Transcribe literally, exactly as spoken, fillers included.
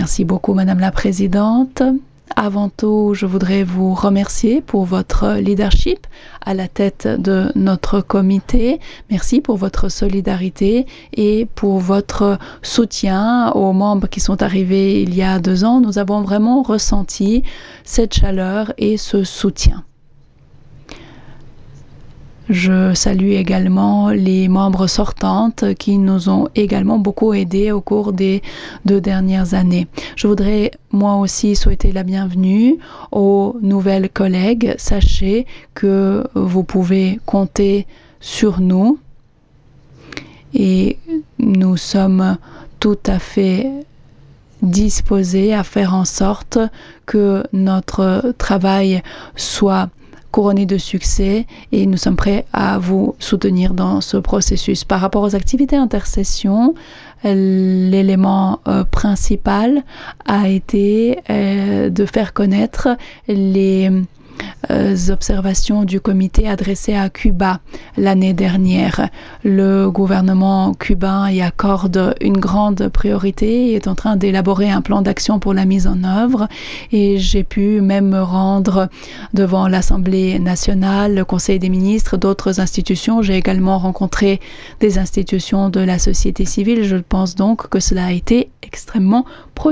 Merci beaucoup, Madame la Présidente. Avant tout, je voudrais vous remercier pour votre leadership à la tête de notre comité. Merci pour votre solidarité et pour votre soutien aux membres qui sont arrivés il y a deux ans. Nous avons vraiment ressenti cette chaleur et ce soutien. Je salue également les membres sortantes qui nous ont également beaucoup aidés au cours des deux dernières années. Je voudrais moi aussi souhaiter la bienvenue aux nouvelles collègues. Sachez que vous pouvez compter sur nous et nous sommes tout à fait disposés à faire en sorte que notre travail soit couronné de succès et nous sommes prêts à vous soutenir dans ce processus. Par rapport aux activités intercession, l'élément euh, principal a été euh, de faire connaître les euh, observations du comité adressées à Cuba l'année dernière. Le gouvernement cubain y accorde une grande priorité et est en train d'élaborer un plan d'action pour la mise en œuvre et j'ai pu même me rendre devant l'Assemblée nationale, le Conseil des ministres, d'autres institutions. J'ai également rencontré des institutions de la société civile. Je pense donc que cela a été extrêmement productif.